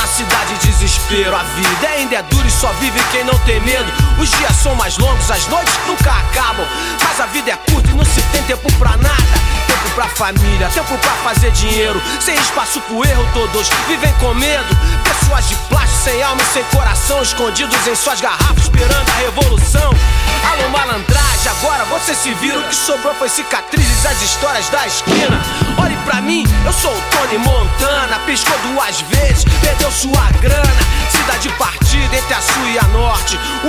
cidade desespero. A vida ainda é dura e só vive quem não tem medo. Os dias são mais longos, as noites nunca acabam, mas a vida é curta e não se tem tempo pra nada. Tempo pra família, tempo pra fazer dinheiro, sem espaço pro erro, todos vivem com medo. Pessoas de plástico, sem alma e sem coração, escondidos em suas garrafas, esperando a revolução. Alô malandragem, agora você se vira. O que sobrou foi cicatrizes, as histórias da esquina. Olhe pra mim, eu sou o Tony Montana. Piscou 2 vezes, perdeu sua grana. Cidade partida entre a sul e a norte.